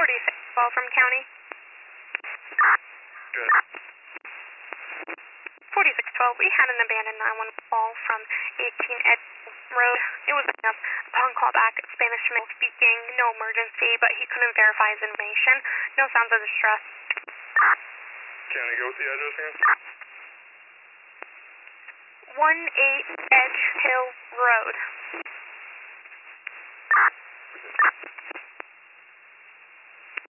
4612 from county. Good. 4612, we had an abandoned 911 call from 18 Ed Road. It was enough upon callback, Spanish male speaking, no emergency, but he couldn't verify his information. No sounds of distress. Can I go with the address again? 18 Edge Hill Road.